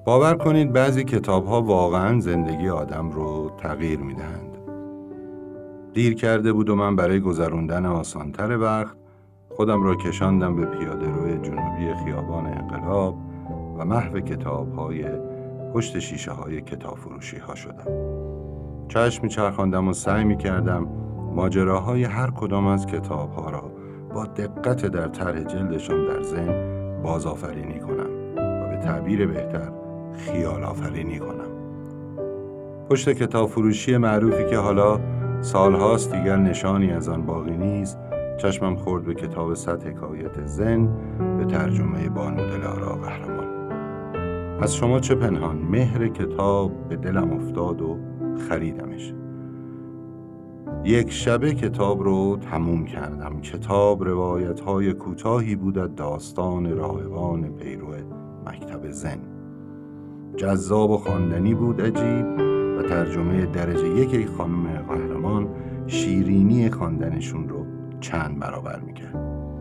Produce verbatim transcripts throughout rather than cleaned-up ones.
باور کنید بعضی کتاب‌ها واقعاً زندگی آدم رو تغییر می‌دهند. دیر کرده بود و من برای گذروندن آسان‌تر وقت خودم را کشاندم به پیاده‌روی جنوبی خیابان انقلاب و محو کتاب‌های پشت شیشه‌های کتاب فروشی‌ها شدم. چشم می‌چرخاندم و سعی می‌کردم ماجراهای هر کدام از کتاب‌ها را با دقت در طرح جلدشان در ذهن بازآفرینی کنم و به تعبیر بهتر خیال آفرینی کنم. پشت کتاب فروشی معروفی که حالا سالهاست دیگر نشانی از آن باقی نیست، چشمم خورد به کتاب صد حکایت زن به ترجمه بانو دلارا قهرمان. از شما چه پنهان، مهر کتاب به دلم افتاد و خریدمش. یک شبه کتاب رو تموم کردم. کتاب روایت‌های کوتاهی بود از داستان راهبان پیرو مکتب زن. جذاب و خواندنی بود، عجیب، و ترجمه درجه یک خانم قهرمان شیرینی خواندنشون رو چند برابر میکرد.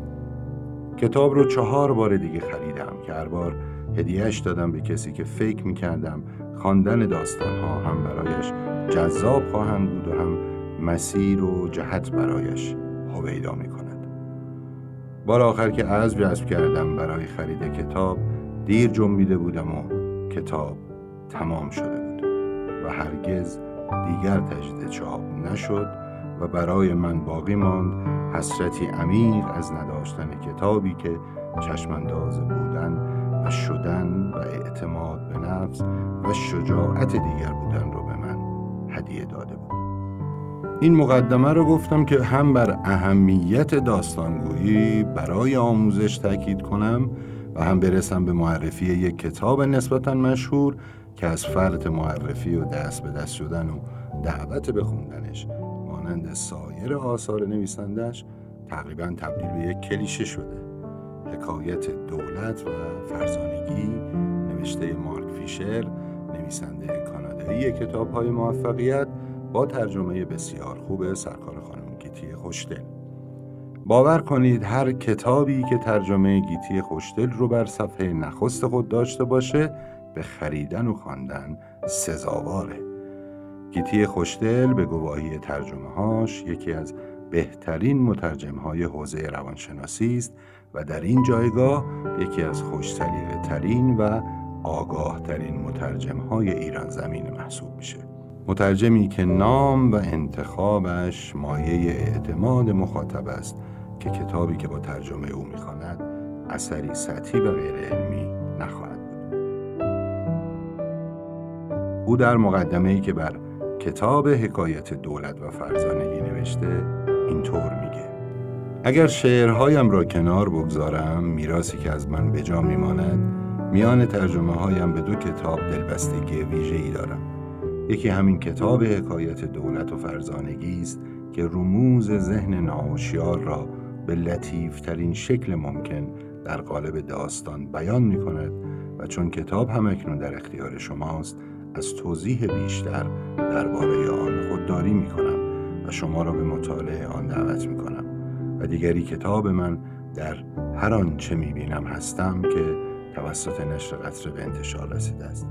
کتاب رو چهار بار دیگه خریدم که هر بار هدیهش دادم به کسی که فکر میکردم خواندن داستانها هم برایش جذاب خواهند بود و هم مسیر و جهت برایش هویدا میکند. بار آخر که عزم جذب کردم برای خرید کتاب دیر جنبیده بودم و کتاب تمام شده بود و هرگز دیگر تجدید چاپ نشد و برای من باقی ماند حسرتی عمیق از نداشتن کتابی که چشمانداز بودن و شدن و اعتماد به نفس و شجاعت دیگر بودن رو به من هدیه داده بود. این مقدمه رو گفتم که هم بر اهمیت داستانگویی برای آموزش تاکید کنم و هم برسم به معرفی یک کتاب نسبتاً مشهور که از فرط معرفی و دست به دست شدن و دعوت به خوندنش مانند سایر آثار نویسندش تقریباً تبدیل به یک کلیشه شده. حکایت دولت و فرزانگی نوشته مارک فیشر، نویسنده کانادایی کتاب‌های موفقیت، با ترجمه بسیار خوب سرکار خانم گیتی خوشدل. باور کنید هر کتابی که ترجمه گیتی خوشدل رو بر صفحه نخست خود داشته باشه به خریدن و خواندن سزاواره. گیتی خوشدل به گواهی ترجمه‌هاش یکی از بهترین مترجم‌های حوزه روانشناسی است و در این جایگاه یکی از خوش‌سلیقه ترین و آگاه ترین مترجم‌های ایران زمین محسوب میشه. مترجمی که نام و انتخابش مایه اعتماد مخاطب است که کتابی که با ترجمه او می‌خواند اثری سطحی و غیر علمی نخواهد بود. او در مقدمه‌ای که بر کتاب حکایت دولت و فرزانگی نوشته اینطور میگه: اگر شعرهایم را کنار بگذارم، میراثی که از من به جا میماند میان ترجمه هایم به دو کتاب دلبستگی ویژه‌ای دارم. یکی همین کتاب حکایت دولت و فرزانگی است که رموز ذهن ناهوشیار را به لطیف‌ترین شکل ممکن در قالب داستان بیان می‌کند و چون کتاب هم اکنون در اختیار شماست از توضیح بیشتر درباره آن خودداری می‌کنم و شما را به مطالعه آن دعوت می‌کنم. و دیگری کتاب من در هر آنچه می‌بینم هستم که توسط نشر قطره به انتشار رسیده است.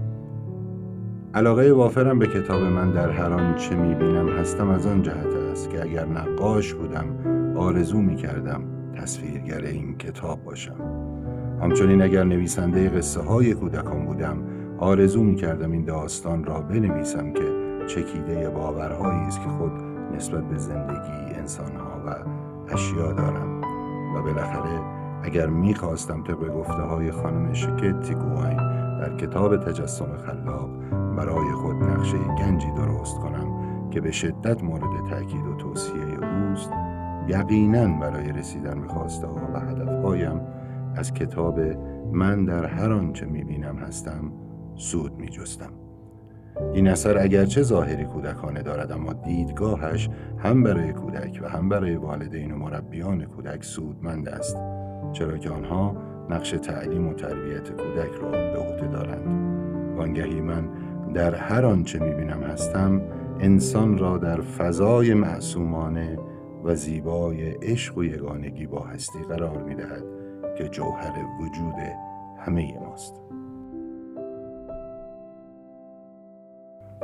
علاقه وافرم به کتاب من در هر آنچه می‌بینم هستم از آن جهت است که اگر نقاش بودم آرزو می‌کردم تصویرگر این کتاب باشم. همچنین اگر نویسنده قصه های کودکان بودم آرزو می‌کردم این داستان را بنویسم که چکیده باورهایی است که خود نسبت به زندگی، انسان‌ها و اشیا دارم. و بالاخره اگر می‌خواستم طبق گفته‌های خانم شکتی گوهاین در کتاب تجسم خلاق برای خود نقشه گنجی درست کنم که به شدت مورد تأکید و توصیه اوست، یقیناً برای رسیدن به خواسته ها و هدفهایم از کتاب من در هر آنچه می‌بینم هستم سود می‌جستم. این اثر اگرچه ظاهری کودکانه دارد اما دیدگاهش هم برای کودک و هم برای والدین و مربیان کودک سودمند است، چرا که آنها نقش تعلیم و تربیت کودک را به عهده دارند. وانگهی من در هر آنچه می‌بینم هستم انسان را در فضای معصومانه و زیبای عشق و یگانگی با هستی قرار می‌دهد که جوهر وجود همه ماست.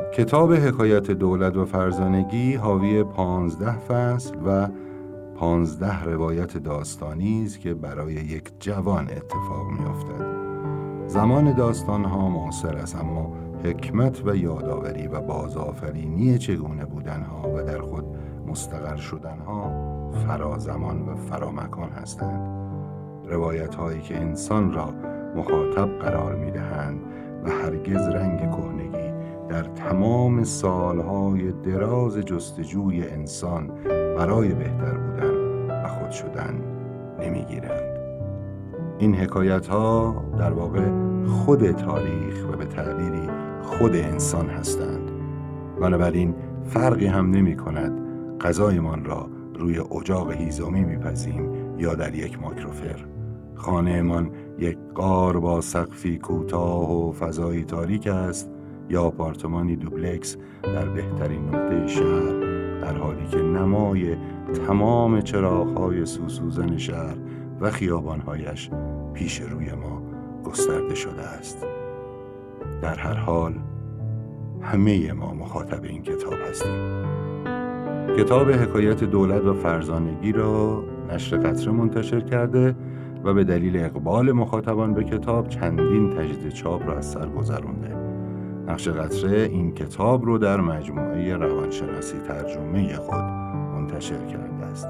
کتاب حکایت دولت و فرزانگی حاوی پانزده فصل و پانزده روایت داستانی است که برای یک جوان اتفاق می‌افتد. زمان داستان‌ها معاصر است، اما حکمت و یادآوری و بازآفرینی چگونه بودن‌ها و در خود مستقر شدن‌ها فرازمان و فرامکان هستند. روایت‌هایی که انسان را مخاطب قرار می‌دهند و هرگز رنگ کهنگی در تمام سالهای دراز جستجوی انسان برای بهتر بودن و خود شدن نمی‌گیرند. این حکایت‌ها در واقع خود تاریخ و به تعبیری خود انسان هستند. بنابراین فرقی هم نمی‌کند غذایمان را روی اجاق هیزمی می‌پزیم یا در یک ماکروفر. خانه‌مان یک غار با سقفی کوتاه و فضایی تاریک است یا آپارتمانی دوبلکس در بهترین نقطه شهر، در حالی که نمای تمام چراغ‌های سوسوزن شهر و خیابان‌هایش پیش روی ما گسترده شده است. در هر حال همه ما مخاطب این کتاب هستیم. کتاب حکایت دولت و فرزانگی را نشر قطره منتشر کرده و به دلیل اقبال مخاطبان به کتاب چندین تجدید چاپ را از سر گذرانده. نشر قطره این کتاب رو در مجموعه روانشناسی ترجمه خود منتشر کرده است.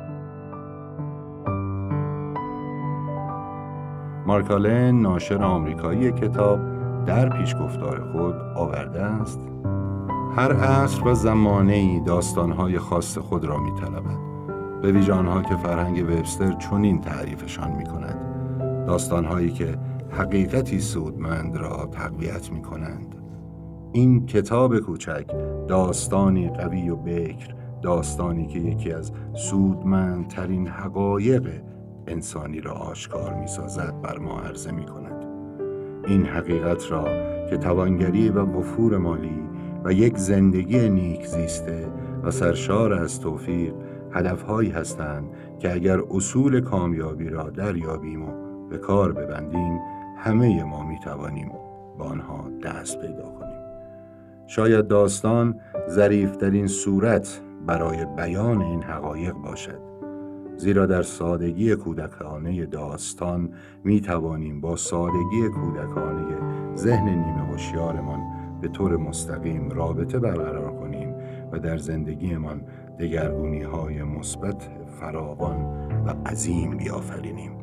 مارک آلن، ناشر آمریکایی کتاب، در پیشگفتار خود آورده است: هر عصر و زمانه‌ای داستان‌های خاص خود را می‌طلبد، به ویژه آنها که فرهنگ وبستر چنین تعریفشان می‌کند، داستان‌هایی که حقیقتی سودمند را تقویت می‌کنند. این کتاب کوچک داستانی قوی و بکر، داستانی که یکی از سودمندترین حقایق انسانی را آشکار می‌سازد، بر ما عرضه می‌کند. این حقیقت را که توانگری و وفور مالی و یک زندگی نیک زیسته و سرشار از توفیق هدفهایی هستند که اگر اصول کامیابی را دریابیم و به کار ببندیم، همه ما می‌توانیم با آنها دست پیدا کنیم. شاید داستان ظریف‌ترین صورت برای بیان این حقایق باشد، زیرا در سادگی کودکانه داستان می توانیم با سادگی کودکانه ذهن نیمه هوشیارمان به طور مستقیم رابطه برقرار کنیم و در زندگیمان دگرگونی‌های مثبت فراوان و عظیم بیافرینیم.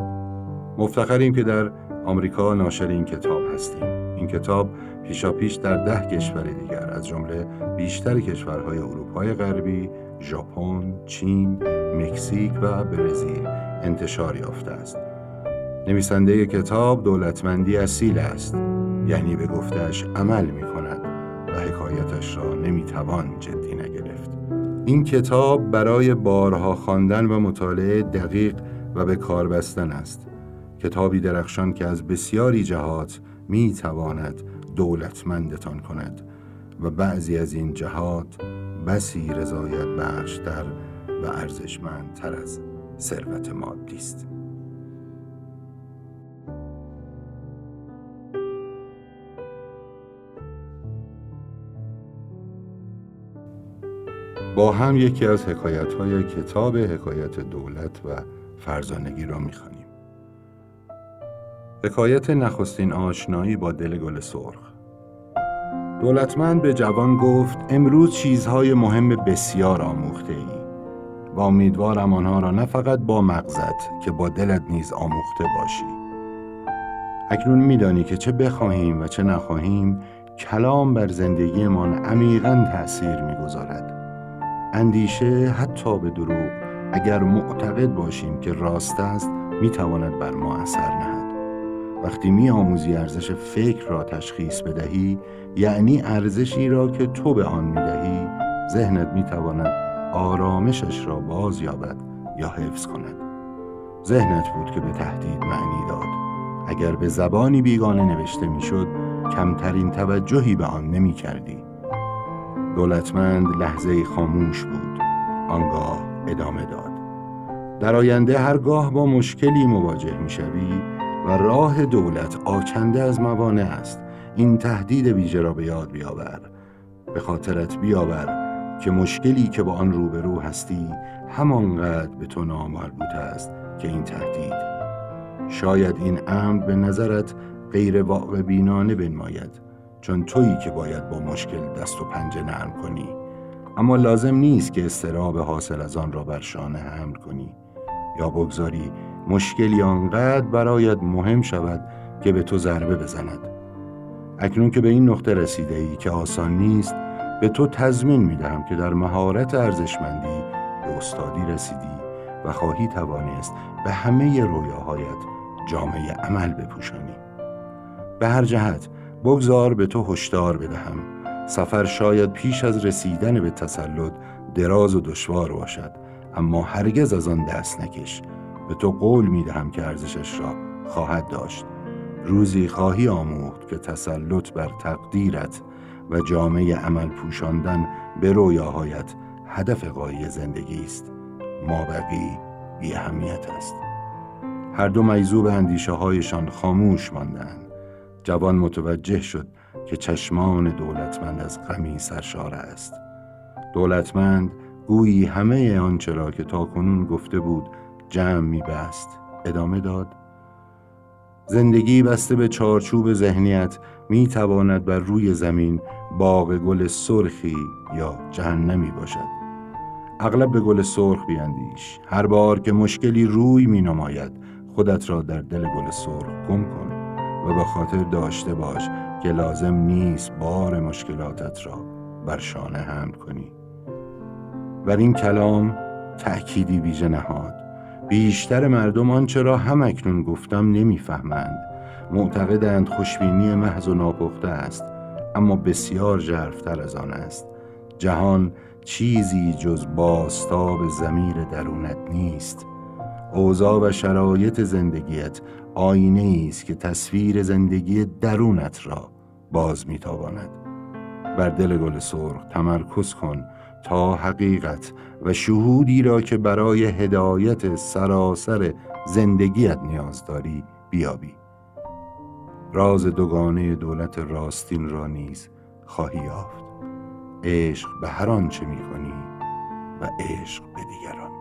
مفتخریم که در آمریکا ناشر این کتاب هستیم. این کتاب پیشاپیش در ده کشور دیگر از جمله بیشتر کشورهای اروپای غربی، ژاپن، چین، مکزیک و برزیل انتشار یافته است. نویسنده کتاب دولتمندی اصیل است، یعنی به گفته‌اش عمل می کند و حکایتش را نمی توان جدی نگرفت. این کتاب برای بارها خواندن و مطالعه دقیق و به کار بستن است. کتابی درخشان که از بسیاری جهات می تواند دولتمندتان کند و بعضی از این جهات بسی رضایت بخشتر و ارزشمندتر از ثروت مادی است. با هم یکی از حکایت‌های کتاب حکایت دولت و فرزانگی را می‌خوانیم. حکایت نخستین آشنایی با دل گل سرخ. دولتمند به جوان گفت: امروز چیزهای مهم بسیار آموخته ای و امیدوارم آنها را نه فقط با مغزت که با دلت نیز آموخته باشی. اکنون می‌دانی که چه بخواهیم و چه نخواهیم، کلام بر زندگیمان عمیقاً تأثیر می‌گذارد. اندیشه حتی به دروغ اگر معتقد باشیم که راست است می‌تواند بر ما اثر نهد. وقتی می آموزی ارزش فکر را تشخیص بدهی، یعنی ارزشی را که تو به آن می دهی، ذهنت می تواند آرامشش را باز یابد یا حفظ کند. ذهنت بود که به تهدید معنی داد. اگر به زبانی بیگانه نوشته می شد، کمترین توجهی به آن نمی کردی. دولتمند لحظه‌ای خاموش بود. آنگاه ادامه داد: در آینده هرگاه با مشکلی مواجه می شوی و راه دولت آکنده از موانع است، این تهدید ویژه را به یاد بیاور: به خاطرت بیاور که مشکلی که با آن روبرو هستی همانقدر به تو نامربوط است که این تهدید. شاید این امر به نظرت غیر واقع بینانه بنماید، چون تویی که باید با مشکل دست و پنجه نرم کنی، اما لازم نیست که اضطراب حاصل از آن را بر شانه حمل کنی یا بگذاری مشکلی آنقدر برایت مهم شود که به تو ضربه بزند. اکنون که به این نقطه رسیده ای که آسان نیست، به تو تضمین می دهم که در مهارت ارزشمندی به استادی رسیدی و خواهی توانست به همه رویاهایت جامعه عمل بپوشانی. به هر جهت بگذار به تو هشدار بدهم، سفر شاید پیش از رسیدن به تسلط دراز و دشوار باشد، اما هرگز از آن دست نکش. به تو قول می دهم که ارزشش را خواهد داشت. روزی خواهی آموخت که تسلط بر تقدیرت و جامعه عمل پوشاندن به رویاهایت هدف غایی زندگی است. مابقی بی اهمیت است. هر دو مجذوب اندیشه هایشان خاموش ماندند. جوان متوجه شد که چشمان دولتمند از غمی سرشار است. دولتمند گویی همه آنچه را که تاکنون گفته بود جمع می بست. ادامه داد: زندگی بسته به چارچوب ذهنیت می تواند بر روی زمین باغ گل سرخی یا جهنمی باشد. اغلب به گل سرخ بیندیش. هر بار که مشکلی روی می نماید خودت را در دل گل سرخ گم کن و به خاطر داشته باش که لازم نیست بار مشکلاتت را بر شانه حمل کنی. بر این کلام تأکیدی ویژه نهاد. بیشتر مردم آنچه را هم اکنون گفتم نمیفهمند. معتقدند خوشبینی محض و ناپخته است، اما بسیار ژرف‌تر از آن است. جهان چیزی جز بازتاب ضمیر درونت نیست. اوضاع و شرایط زندگیت آینه است که تصویر زندگی درونت را باز می‌تاباند. بر دل گل سرخ تمرکز کن تا حقیقت و شهودی را که برای هدایت سراسر زندگیت نیاز داری بیابی. راز دوگانه دولت راستین را نیز خواهی یافت. عشق به هر آنچه می‌کنی و عشق به دیگران.